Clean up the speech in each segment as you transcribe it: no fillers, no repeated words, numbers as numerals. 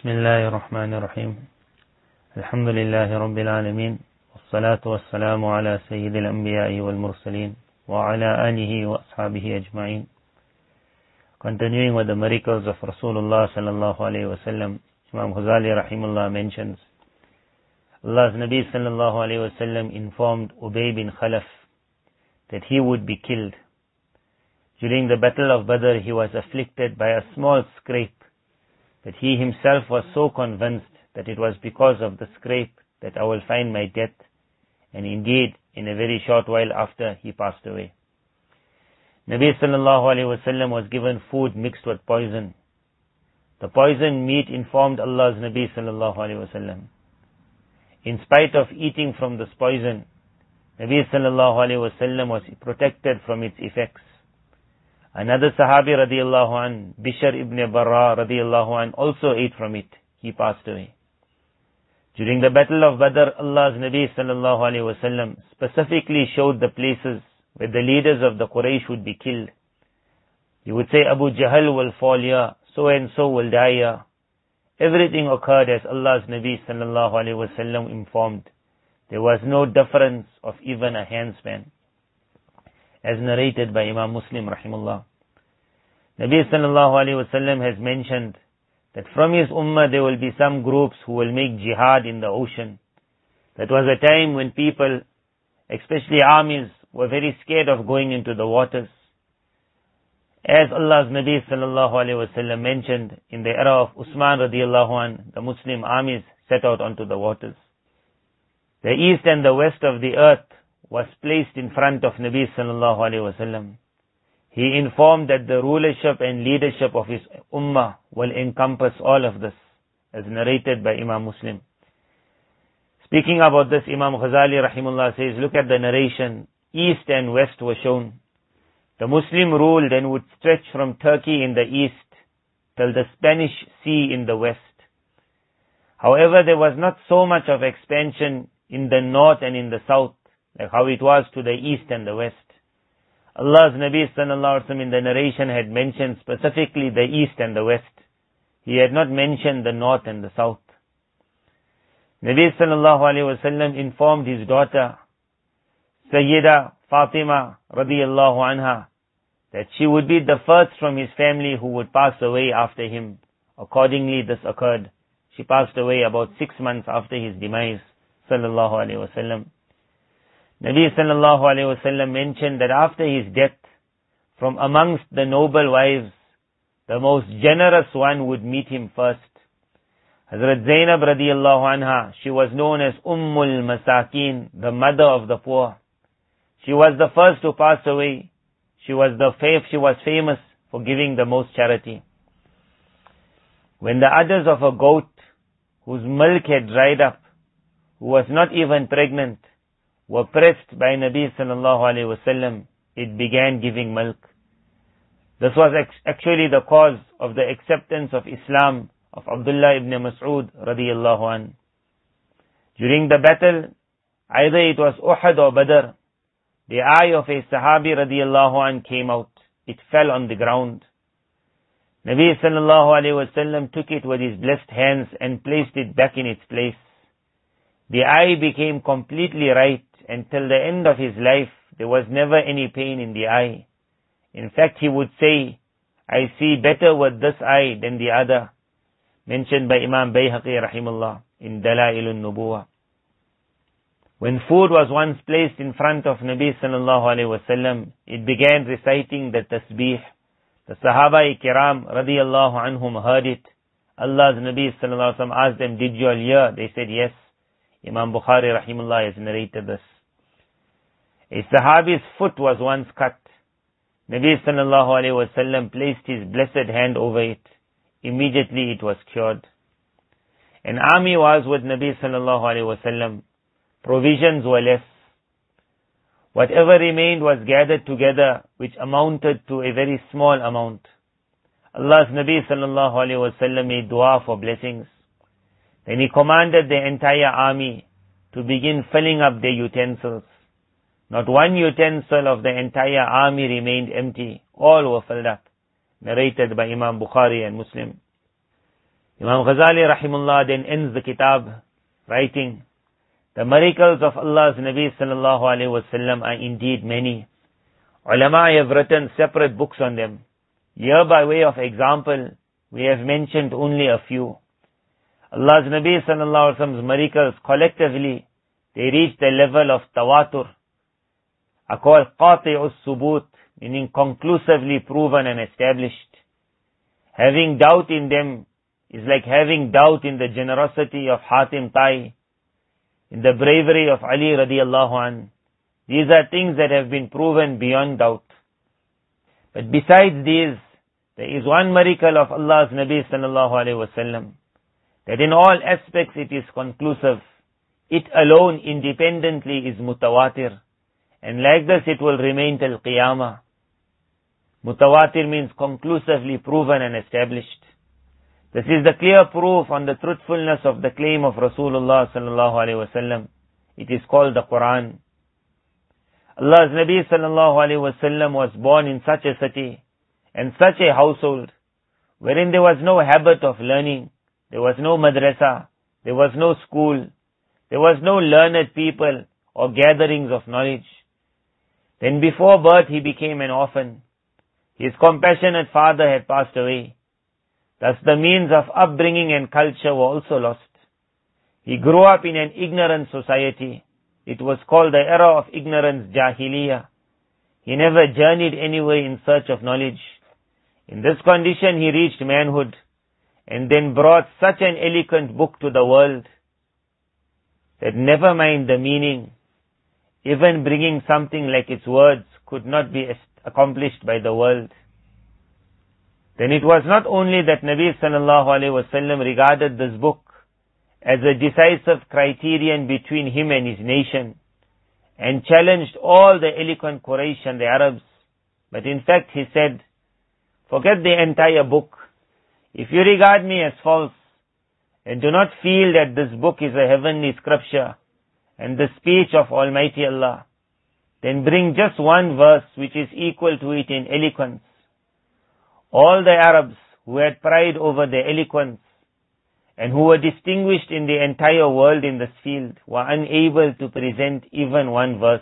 بسم الله الرحمن الرحيم الحمد لله رب العالمين والصلاة والسلام على سيد الأنبياء والمرسلين وعلى آله وأصحابه أجمعين. Continuing with the miracles of Rasulullah sallallahu alayhi wa sallam, Imam Ghazali rahimullah mentions, Allah's Nabi sallallahu alayhi wa sallam informed Ubay bin Khalaf that he would be killed. During the battle of Badr, he was afflicted by a small scrape, but he himself was so convinced that it was because of the scrape that I will find my death, and indeed, in a very short while after, he passed away. Nabi sallallahu alayhi wa sallam was given food mixed with poison. The poisoned meat informed Allah's Nabi sallallahu alayhi wa sallam. In spite of eating from this poison, Nabi sallallahu alayhi wa sallam was protected from its effects. Another Sahabi radiallahu an, Bishr ibn Barra radiallahu an, also ate from it. He passed away. During the battle of Badr, Allah's Nabi sallallahu alayhi wa sallam specifically showed the places where the leaders of the Quraysh would be killed. He would say, Abu Jahl will fall here, so and so will die here. Everything occurred as Allah's Nabi sallallahu alayhi wa sallam informed. There was no difference of even a handspan, as narrated by Imam Muslim rahimullah. Nabi sallallahu alayhi wa sallam has mentioned that from his ummah there will be some groups who will make jihad in the ocean. That was a time when people, especially armies, were very scared of going into the waters. As Allah's Nabi sallallahu alayhi wa sallam mentioned, in the era of Usman radiallahu an, the Muslim armies set out onto the waters. The east and the west of the earth was placed in front of Nabi sallallahu alayhi wa sallam. He informed that the rulership and leadership of his ummah will encompass all of this, as narrated by Imam Muslim. Speaking about this, Imam Ghazali rahimullah says, look at the narration. East and west were shown. The Muslim rule then would stretch from Turkey in the east till the Spanish Sea in the west. However, there was not so much of expansion in the north and in the south, like how it was to the east and the west. Allah's Nabi sallallahu alaihi wasallam in the narration had mentioned specifically the east and the west. He had not mentioned the north and the south. Nabi sallallahu alaihi wasallam informed his daughter, Sayyida Fatima radiyallahu anha, that she would be the first from his family who would pass away after him. Accordingly, this occurred. She passed away about 6 months after his demise, sallallahu alaihi wasallam. Nabi sallallahu alayhi wa sallam mentioned that after his death, from amongst the noble wives, the most generous one would meet him first. Hazrat Zainab radiyallahu anha, she was known as Ummul Masakin, the mother of the poor. She was the first to pass away. She was famous for giving the most charity. When the udders of a goat, whose milk had dried up, who was not even pregnant, were pressed by Nabi sallallahu alayhi wasallam, it began giving milk. This was actually the cause of the acceptance of Islam of Abdullah ibn Mas'ud radiyallahu an. During the battle, either it was Uhud or Badr, the eye of a Sahabi radiyallahu an came out. It fell on the ground. Nabi sallallahu alayhi wasallam took it with his blessed hands and placed it back in its place. The eye became completely right. Until the end of his life, there was never any pain in the eye. In fact, he would say, I see better with this eye than the other. Mentioned by Imam Bayhaqi rahimullah in Dalailun Nubuwah. When food was once placed in front of Nabi sallallahu alayhi wasallam, it began reciting the tasbih. The Sahaba Kiram radiyallahu anhum heard it. Allah's Nabi sallallahu alayhi wasallam asked them, did you all hear? They said yes. Imam Bukhari rahimullah has narrated this. A Sahabi's foot was once cut. Nabi sallallahu alayhi wasallam placed his blessed hand over it. Immediately it was cured. An army was with Nabi sallallahu alayhi wasallam. Provisions were less. Whatever remained was gathered together, which amounted to a very small amount. Allah's Nabi sallallahu alayhi wasallam made dua for blessings. Then he commanded the entire army to begin filling up their utensils. Not one utensil of the entire army remained empty. All were filled up. Narrated by Imam Bukhari and Muslim. Imam Ghazali rahimullah then ends the kitab writing, the miracles of Allah's Nabi sallallahu alaihi wasallam are indeed many. Ulama have written separate books on them. Here by way of example, we have mentioned only a few. Allah's Nabi sallallahu alaihi wasallam's miracles collectively, they reach the level of tawatur, are called qati'us subut, meaning conclusively proven and established. Having doubt in them is like having doubt in the generosity of Hatim Ta'i, in the bravery of Ali radiallahu anh. These are things that have been proven beyond doubt. But besides these, there is one miracle of Allah's Nabi sallallahu alaihi wasallam, that in all aspects it is conclusive. It alone independently is mutawatir, and like this it will remain till Qiyamah. Mutawatir means conclusively proven and established. This is the clear proof on the truthfulness of the claim of Rasulullah sallallahu alaihi wasallam. It is called the Quran. Allah's Nabi sallallahu alaihi wasallam was born in such a city and such a household wherein there was no habit of learning, there was no madrasa, there was no school, there was no learned people or gatherings of knowledge. Then before birth he became an orphan. His compassionate father had passed away. Thus the means of upbringing and culture were also lost. He grew up in an ignorant society. It was called the era of ignorance, Jahiliyyah. He never journeyed anywhere in search of knowledge. In this condition he reached manhood and then brought such an eloquent book to the world that never mind the meaning, even bringing something like its words could not be accomplished by the world. Then it was not only that Nabi sallallahu alaihi wasallam regarded this book as a decisive criterion between him and his nation and challenged all the eloquent Quraysh and the Arabs, but in fact he said, forget the entire book. If you regard me as false and do not feel that this book is a heavenly scripture and the speech of Almighty Allah, then bring just one verse which is equal to it in eloquence. All the Arabs who had pride over their eloquence and who were distinguished in the entire world in this field were unable to present even one verse.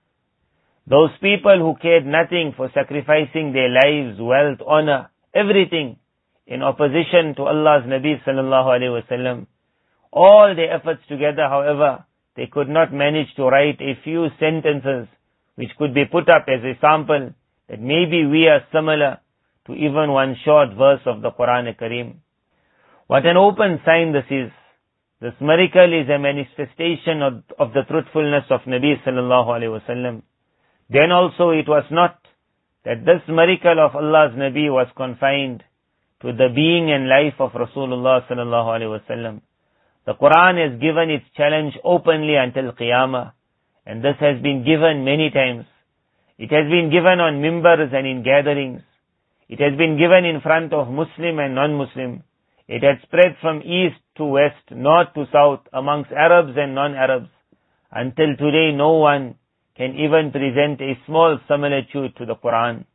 Those people who cared nothing for sacrificing their lives, wealth, honor, everything in opposition to Allah's Nabi sallallahu alaihi wasallam, all their efforts together, however, they could not manage to write a few sentences which could be put up as a sample that maybe we are similar to even one short verse of the Quran Kareem. What an open sign this is. This miracle is a manifestation of the truthfulness of Nabi sallallahu alaihi wasallam. Then also it was not that this miracle of Allah's Nabi was confined to the being and life of Rasulullah sallallahu alaihi wasallam. The Quran has given its challenge openly until Qiyamah, and this has been given many times. It has been given on mimbars and in gatherings. It has been given in front of Muslim and non-Muslim. It had spread from east to west, north to south, amongst Arabs and non-Arabs. Until today, no one can even present a small similitude to the Quran.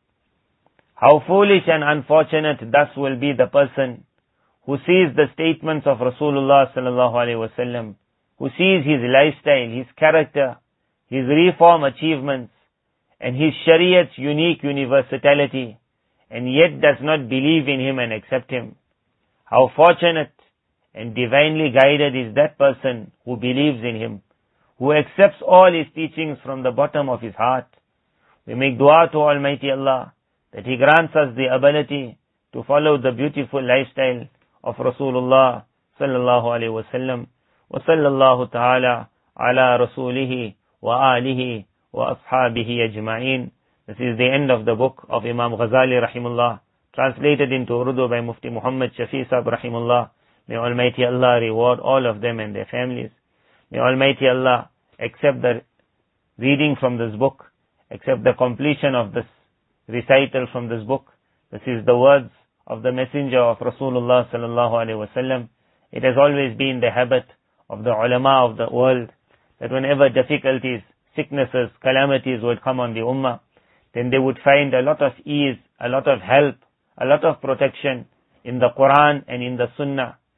How foolish and unfortunate thus will be the person who sees the statements of Rasulullah sallallahu alaihi wasallam, who sees his lifestyle, his character, his reform achievements, and his Shariat's unique universality, and yet does not believe in him and accept him. How fortunate and divinely guided is that person who believes in him, who accepts all his teachings from the bottom of his heart. We make dua to Almighty Allah that He grants us the ability to follow the beautiful lifestyle of Rasulullah sallallahu alaihi wasallam. Wa sallallahu ta'ala ala rasulihi wa alihi wa ashabihi ajma'in. This is the end of the book of Imam Ghazali rahimullah, translated into Urdu by Mufti Muhammad Shafi Sahib rahimullah. May Almighty Allah reward all of them and their families. May Almighty Allah accept the reading from this book, accept the completion of this recital from this book. This is the words of the messenger of Rasulullah sallallahu alaihi wasallam. It has always been the habit of the ulama of the world that whenever difficulties, sicknesses, calamities would come on the ummah, then they would find a lot of ease, a lot of help, a lot of protection in the Quran and in the Sunnah.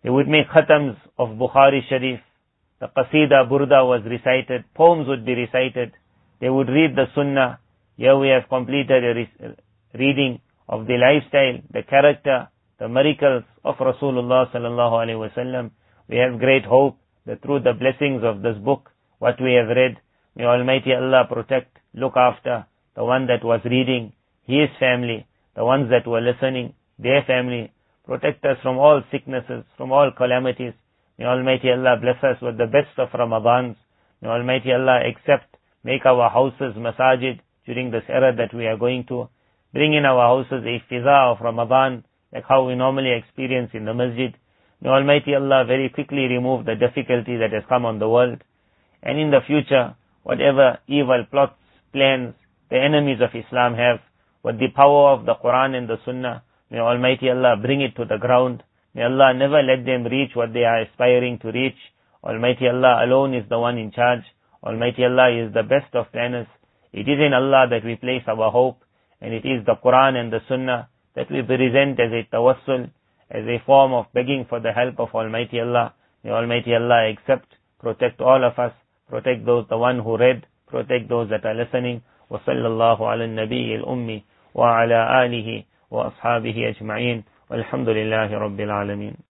They would make khatams of Bukhari Sharif. The Qasida Burda was recited. Poems would be recited. They would read the Sunnah. Here we have completed a reading of the lifestyle, the character, the miracles of Rasulullah sallallahu alaihi wasallam. We have great hope that through the blessings of this book, what we have read, may Almighty Allah protect, look after the one that was reading, his family, the ones that were listening, their family. Protect us from all sicknesses, from all calamities. May Almighty Allah bless us with the best of Ramadans. May Almighty Allah accept, make our houses masajid during this era that we are going to. Bring in our houses a fiza of Ramadan, like how we normally experience in the masjid. May Almighty Allah very quickly remove the difficulty that has come on the world. And in the future, whatever evil plots, plans, the enemies of Islam have, with the power of the Quran and the Sunnah, may Almighty Allah bring it to the ground. May Allah never let them reach what they are aspiring to reach. Almighty Allah alone is the one in charge. Almighty Allah is the best of planners. It is in Allah that we place our hope, and it is the Quran and the Sunnah that we present as a tawassul, as a form of begging for the help of Almighty Allah. May Almighty Allah accept, protect all of us, protect those, the one who read, protect those that are listening. وصلى الله على النبي الأمي وعلى آله وأصحابه أجمعين والحمد لله رب العالمين.